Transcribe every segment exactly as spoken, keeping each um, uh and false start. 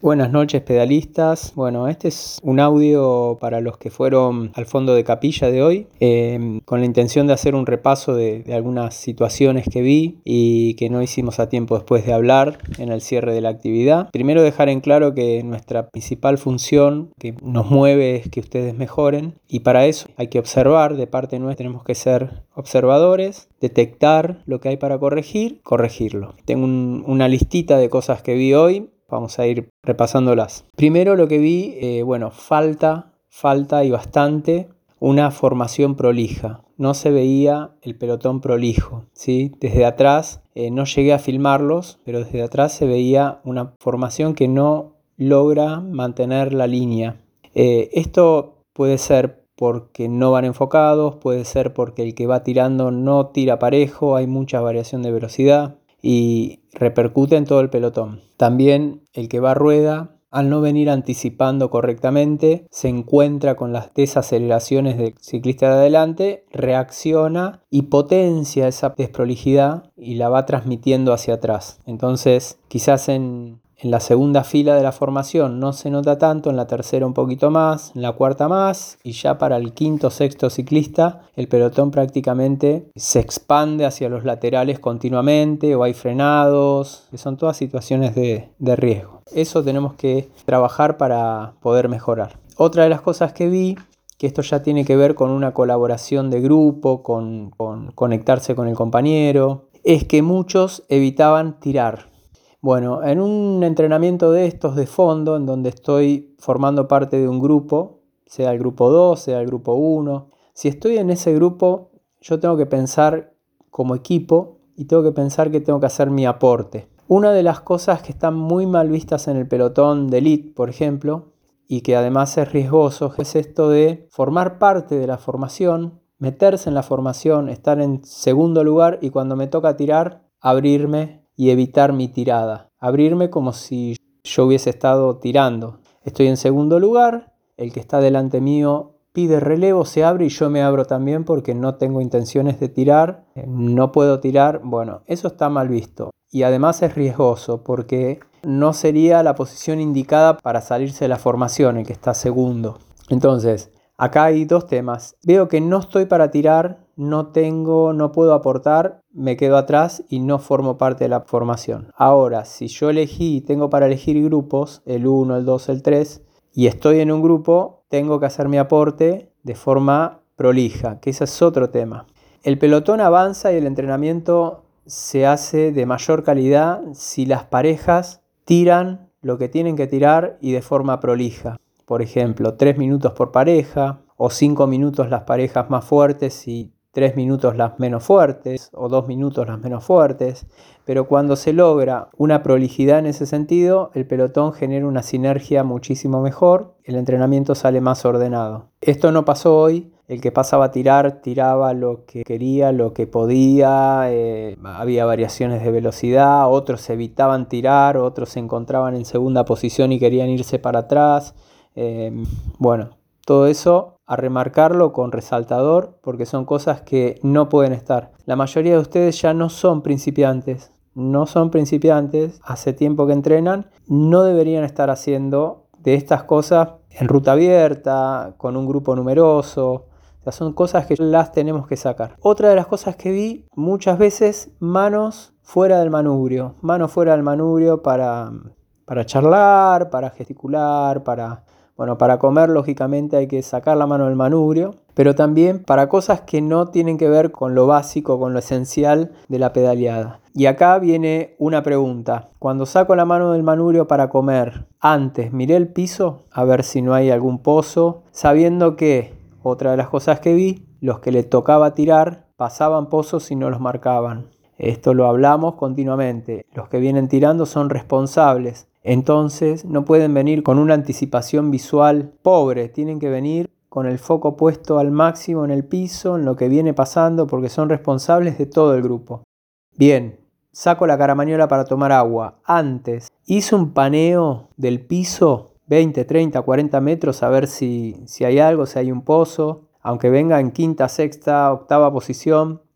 Buenas noches, pedalistas. Bueno, este es un audio para los que fueron al fondo de capilla de hoy, eh, con la intención de hacer un repaso de, de algunas situaciones que vi y que no hicimos a tiempo después de hablar en el cierre de la actividad. Primero, dejar en claro que nuestra principal función que nos mueve es que ustedes mejoren, y para eso hay que observar. De parte nuestra tenemos que ser observadores, detectar lo que hay para corregir, corregirlo. Tengo un, una listita de cosas que vi hoy. Vamos a ir repasándolas. Primero, lo que vi, eh, bueno, falta, falta y bastante una formación prolija. No se veía el pelotón prolijo, ¿sí? Desde atrás, eh, no llegué a filmarlos, pero desde atrás se veía una formación que no logra mantener la línea. Eh, esto puede ser porque no van enfocados, puede ser porque el que va tirando no tira parejo, hay mucha variación de velocidad y repercute en todo el pelotón. También el que va a rueda, al no venir anticipando correctamente, se encuentra con las desaceleraciones del ciclista de adelante, reacciona y potencia esa desprolijidad y la va transmitiendo hacia atrás. Entonces, quizás en, en la segunda fila de la formación no se nota tanto, en la tercera un poquito más, en la cuarta más, y ya para el quinto, sexto ciclista, el pelotón prácticamente se expande hacia los laterales continuamente, o hay frenados, que son todas situaciones de, de riesgo. Eso tenemos que trabajar para poder mejorar. Otra de las cosas que vi, que esto ya tiene que ver con una colaboración de grupo, con, con conectarse con el compañero, es que muchos evitaban tirar. Bueno, en un entrenamiento de estos de fondo, en donde estoy formando parte de un grupo, sea el grupo dos, sea el grupo uno, si estoy en ese grupo, yo tengo que pensar como equipo y tengo que pensar que tengo que hacer mi aporte. Una de las cosas que están muy mal vistas en el pelotón de elite, por ejemplo, y que además es riesgoso, es esto de formar parte de la formación, meterse en la formación, estar en segundo lugar y cuando me toca tirar, abrirme y evitar mi tirada. Abrirme como si yo hubiese estado tirando. Estoy en segundo lugar, el que está delante mío pide relevo, se abre y yo me abro también porque no tengo intenciones de tirar, no puedo tirar. Bueno, eso está mal visto y además es riesgoso porque no sería la posición indicada para salirse de la formación el que está segundo. Entonces, acá hay dos temas. Veo que no estoy para tirar, no tengo, no puedo aportar, me quedo atrás y no formo parte de la formación. Ahora, si yo elegí, tengo para elegir grupos, el uno, el dos, el tres, y estoy en un grupo, tengo que hacer mi aporte de forma prolija, que ese es otro tema. El pelotón avanza y el entrenamiento se hace de mayor calidad si las parejas tiran lo que tienen que tirar y de forma prolija. Por ejemplo, tres minutos por pareja, o cinco minutos las parejas más fuertes y tres minutos las menos fuertes, o dos minutos las menos fuertes. Pero cuando se logra una prolijidad en ese sentido, el pelotón genera una sinergia muchísimo mejor, el entrenamiento sale más ordenado. Esto no pasó hoy. El que pasaba a tirar, tiraba lo que quería, lo que podía, eh, había variaciones de velocidad, otros evitaban tirar, otros se encontraban en segunda posición y querían irse para atrás. Eh, bueno, todo eso a remarcarlo con resaltador porque son cosas que no pueden estar. La mayoría de ustedes ya no son principiantes, no son principiantes, hace tiempo que entrenan, no deberían estar haciendo de estas cosas en ruta abierta, con un grupo numeroso. O sea, son cosas que las tenemos que sacar. Otra de las cosas que vi, muchas veces manos fuera del manubrio, manos fuera del manubrio para, para charlar, para gesticular, para... Bueno, para comer lógicamente hay que sacar la mano del manubrio, pero también para cosas que no tienen que ver con lo básico, con lo esencial de la pedaleada. Y acá viene una pregunta. Cuando saco la mano del manubrio para comer, antes miré el piso a ver si no hay algún pozo, sabiendo que, otra de las cosas que vi, los que le tocaba tirar pasaban pozos y no los marcaban. Esto lo hablamos continuamente. Los que vienen tirando son responsables. Entonces no pueden venir con una anticipación visual pobre, tienen que venir con el foco puesto al máximo en el piso, en lo que viene pasando, porque son responsables de todo el grupo. Bien, saco la caramañola para tomar agua. Antes hice un paneo del piso, veinte, treinta, cuarenta metros, a ver si, si hay algo, si hay un pozo. Aunque venga en quinta, sexta, octava posición,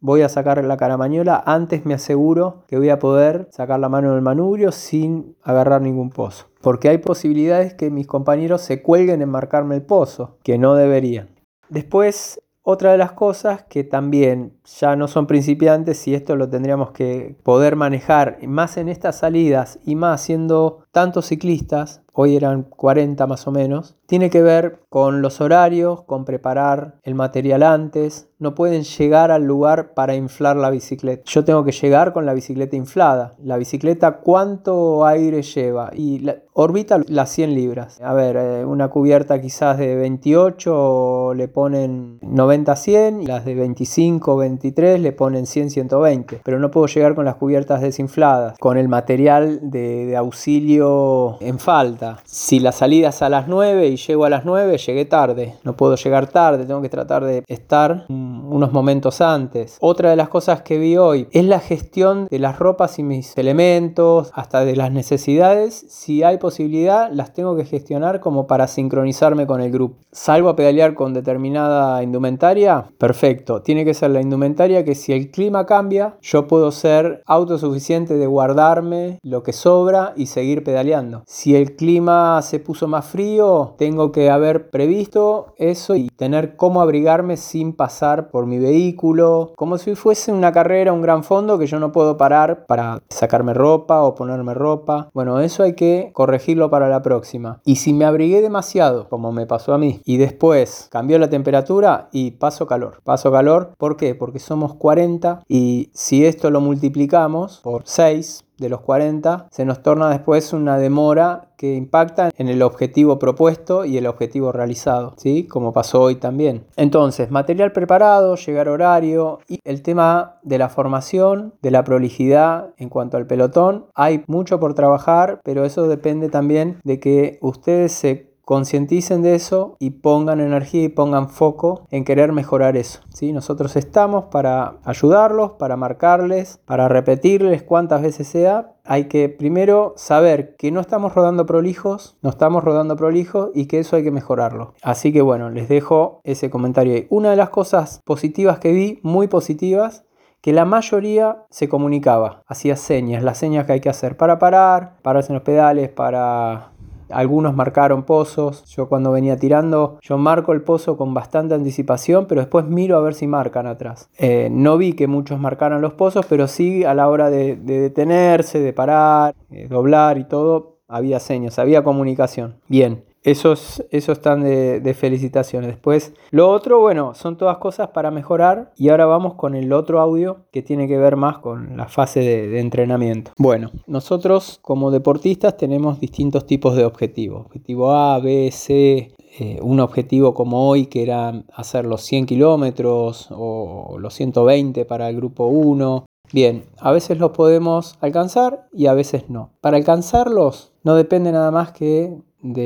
voy a sacar la caramañola, antes me aseguro que voy a poder sacar la mano del manubrio sin agarrar ningún pozo. Porque hay posibilidades que mis compañeros se cuelguen en marcarme el pozo, que no deberían. Después, otra de las cosas que también ya no son principiantes y esto lo tendríamos que poder manejar más en estas salidas y más siendo tantos ciclistas, hoy eran cuarenta más o menos, tiene que ver con los horarios, con preparar el material antes. No pueden llegar al lugar para inflar la bicicleta. Yo tengo que llegar con la bicicleta inflada. La bicicleta, ¿cuánto aire lleva? Y la, orbita las cien libras. A ver, eh, una cubierta quizás de veintiocho le ponen noventa a cien, y las de veinticinco, veintitrés le ponen cien, ciento veinte. Pero no puedo llegar con las cubiertas desinfladas, con el material de, de auxilio en falta. Si la salida es a las nueve y llego a las nueve, llegué tarde. No puedo llegar tarde, tengo que tratar de estar unos momentos antes. Otra de las cosas que vi hoy es la gestión de las ropas y mis elementos, hasta de las necesidades. Si hay posibilidad, las tengo que gestionar como para sincronizarme con el grupo. Salgo a pedalear con determinada indumentaria, perfecto. Tiene que ser la indumentaria que si el clima cambia, yo puedo ser autosuficiente de guardarme lo que sobra y seguir pedaleando. Si el clima se puso más frío, tengo que haber previsto eso y tener cómo abrigarme sin pasar por mi vehículo, como si fuese una carrera, un gran fondo que yo no puedo parar para sacarme ropa o ponerme ropa. Bueno, eso hay que corregirlo para la próxima. Y si me abrigué demasiado, como me pasó a mí, y después cambió la temperatura y paso calor. Paso calor, ¿por qué? Porque somos cuarenta y si esto lo multiplicamos por seis, de los cuarenta, se nos torna después una demora que impacta en el objetivo propuesto y el objetivo realizado, ¿sí? Como pasó hoy también. Entonces, material preparado, llegar horario y el tema de la formación, de la prolijidad en cuanto al pelotón. Hay mucho por trabajar, pero eso depende también de que ustedes se concienticen de eso y pongan energía y pongan foco en querer mejorar eso, ¿sí? Nosotros estamos para ayudarlos, para marcarles, para repetirles cuántas veces sea. Hay que primero saber que no estamos rodando prolijos, no estamos rodando prolijos y que eso hay que mejorarlo. Así que bueno, les dejo ese comentario ahí. Una de las cosas positivas que vi, muy positivas, que la mayoría se comunicaba, hacía señas, las señas que hay que hacer para parar, pararse en los pedales, para... Algunos marcaron pozos. Yo cuando venía tirando, yo marco el pozo con bastante anticipación, pero después miro a ver si marcan atrás. Eh, no vi que muchos marcaran los pozos, pero sí a la hora de, de detenerse, de parar, eh, doblar y todo, había señas, había comunicación. Bien. Esos, esos están de, de felicitaciones. Después, lo otro, bueno, son todas cosas para mejorar. Y ahora vamos con el otro audio que tiene que ver más con la fase de, de entrenamiento. Bueno, nosotros como deportistas tenemos distintos tipos de objetivos. Objetivo A, B, C. Eh, un objetivo como hoy que era hacer los cien kilómetros o los ciento veinte para el grupo uno. Bien, a veces los podemos alcanzar y a veces no. Para alcanzarlos no depende nada más que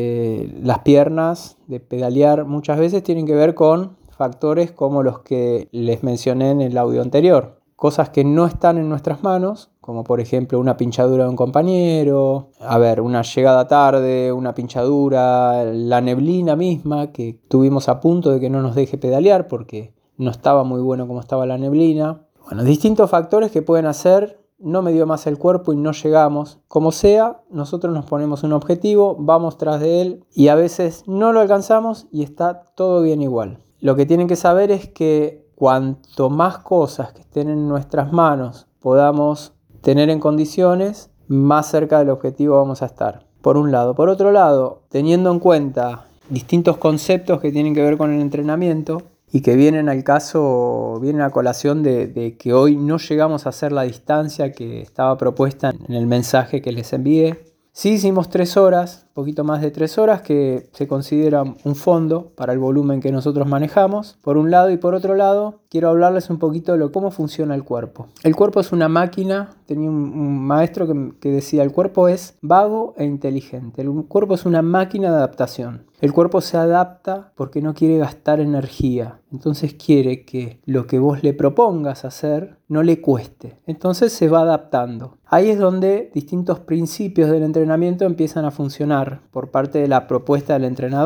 de las piernas, de pedalear. Muchas veces tienen que ver con factores como los que les mencioné en el audio anterior. Cosas que no están en nuestras manos, como por ejemplo una pinchadura de un compañero, a ver, una llegada tarde, una pinchadura, la neblina misma que tuvimos a punto de que no nos deje pedalear porque no estaba muy bueno como estaba la neblina. Bueno, distintos factores que pueden hacer, no me dio más el cuerpo y no llegamos. Como sea, nosotros nos ponemos un objetivo, vamos tras de él y a veces no lo alcanzamos y está todo bien igual. Lo que tienen que saber es que cuanto más cosas que estén en nuestras manos podamos tener en condiciones, más cerca del objetivo vamos a estar. Por un lado. Por otro lado, teniendo en cuenta distintos conceptos que tienen que ver con el entrenamiento, y que vienen al caso, vienen a colación de, de que hoy no llegamos a hacer la distancia que estaba propuesta en el mensaje que les envié. Sí hicimos tres horas, un poquito más de tres horas, que se considera un fondo para el volumen que nosotros manejamos, por un lado, y por otro lado, quiero hablarles un poquito de lo, cómo funciona el cuerpo. El cuerpo es una máquina, tenía un, un maestro que, que decía, el cuerpo es vago e inteligente, el cuerpo es una máquina de adaptación. El cuerpo se adapta porque no quiere gastar energía, entonces quiere que lo que vos le propongas hacer no le cueste, entonces se va adaptando. Ahí es donde distintos principios del entrenamiento empiezan a funcionar por parte de la propuesta del entrenador.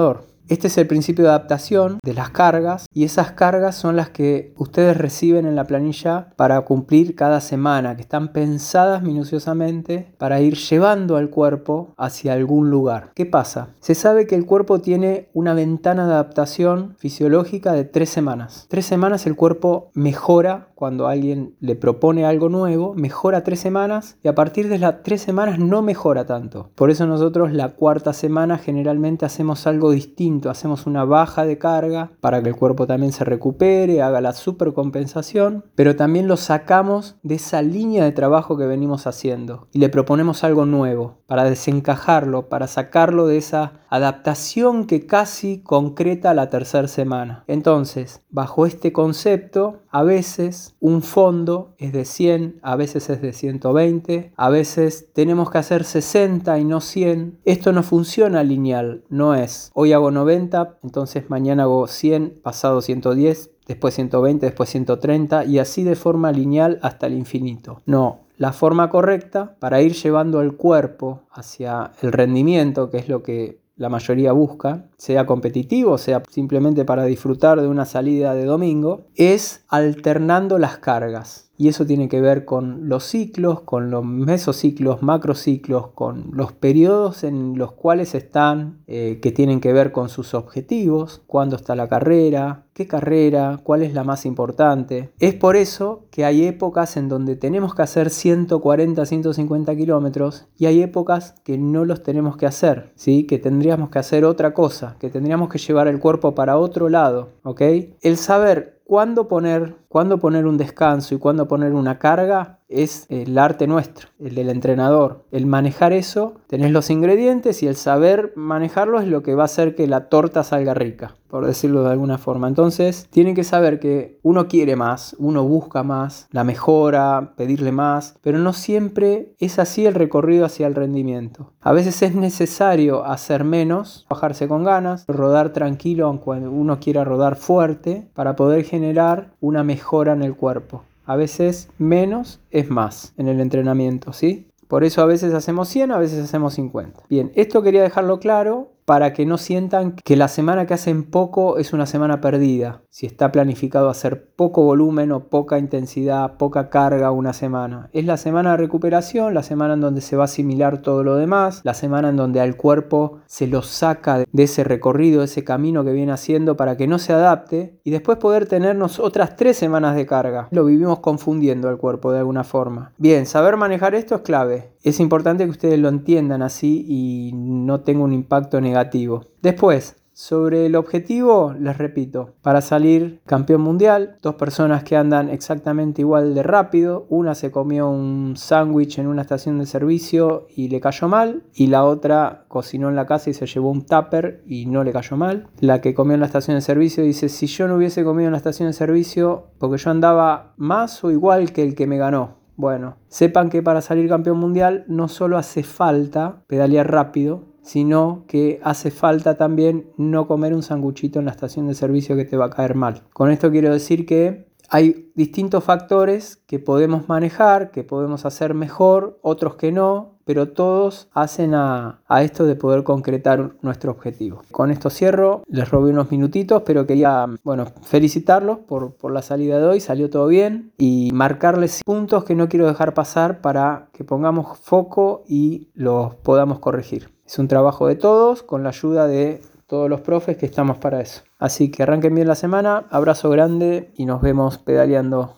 Este es el principio de adaptación de las cargas y esas cargas son las que ustedes reciben en la planilla para cumplir cada semana, que están pensadas minuciosamente para ir llevando al cuerpo hacia algún lugar. ¿Qué pasa? Se sabe que el cuerpo tiene una ventana de adaptación fisiológica de tres semanas. Tres semanas el cuerpo mejora cuando alguien le propone algo nuevo, mejora tres semanas y a partir de las tres semanas no mejora tanto. Por eso nosotros la cuarta semana generalmente hacemos algo distinto, hacemos una baja de carga para que el cuerpo también se recupere, haga la supercompensación, pero también lo sacamos de esa línea de trabajo que venimos haciendo y le proponemos algo nuevo para desencajarlo, para sacarlo de esa adaptación que casi concreta la tercera semana. Entonces, bajo este concepto, a veces un fondo es de cien, a veces es de ciento veinte, a veces tenemos que hacer sesenta y no cien. Esto no funciona lineal, no es hoy hago noventa, entonces mañana hago cien, pasado ciento diez, después ciento veinte, después ciento treinta y así de forma lineal hasta el infinito. No. La forma correcta para ir llevando al cuerpo hacia el rendimiento, que es lo que la mayoría busca, sea competitivo, sea simplemente para disfrutar de una salida de domingo, es alternando las cargas. Y eso tiene que ver con los ciclos, con los mesociclos, macrociclos, con los periodos en los cuales están, eh, que tienen que ver con sus objetivos, cuándo está la carrera, qué carrera, cuál es la más importante. Es por eso que hay épocas en donde tenemos que hacer ciento cuarenta, ciento cincuenta kilómetros y hay épocas que no los tenemos que hacer, ¿sí? Que tendríamos que hacer otra cosa, que tendríamos que llevar el cuerpo para otro lado, ¿ok? El saber cuándo poner, cuándo poner un descanso y cuándo poner una carga es el arte nuestro, el del entrenador. El manejar eso, tenés los ingredientes y el saber manejarlo es lo que va a hacer que la torta salga rica, por decirlo de alguna forma. Entonces, tienen que saber que uno quiere más, uno busca más, la mejora, pedirle más, pero no siempre es así el recorrido hacia el rendimiento. A veces es necesario hacer menos, bajarse con ganas, rodar tranquilo aunque uno quiera rodar fuerte para poder generar una mejora en el cuerpo. A veces menos es más en el entrenamiento, ¿sí? Por eso a veces hacemos cien, a veces hacemos cincuenta. Bien, esto quería dejarlo claro para que no sientan que la semana que hacen poco es una semana perdida. Si está planificado hacer poco volumen o poca intensidad, poca carga una semana. Es la semana de recuperación, la semana en donde se va a asimilar todo lo demás, la semana en donde al cuerpo se lo saca de ese recorrido, de ese camino que viene haciendo para que no se adapte y después poder tenernos otras tres semanas de carga. Lo vivimos confundiendo al cuerpo de alguna forma. Bien, saber manejar esto es clave. Es importante que ustedes lo entiendan así y no tenga un impacto negativo. Después, sobre el objetivo, les repito, para salir campeón mundial, dos personas que andan exactamente igual de rápido, una se comió un sándwich en una estación de servicio y le cayó mal, y la otra cocinó en la casa y se llevó un tupper y no le cayó mal. La que comió en la estación de servicio dice, si yo no hubiese comido en la estación de servicio, porque yo andaba más o igual que el que me ganó. Bueno, sepan que para salir campeón mundial no solo hace falta pedalear rápido, sino que hace falta también no comer un sanguchito en la estación de servicio que te va a caer mal. Con esto quiero decir que hay distintos factores que podemos manejar, que podemos hacer mejor, otros que no, pero todos hacen a, a esto de poder concretar nuestro objetivo. Con esto cierro, les robé unos minutitos, pero quería, bueno, felicitarlos por, por la salida de hoy, salió todo bien, y marcarles puntos que no quiero dejar pasar para que pongamos foco y los podamos corregir. Es un trabajo de todos, con la ayuda de todos los profes que estamos para eso. Así que arranquen bien la semana, abrazo grande y nos vemos pedaleando.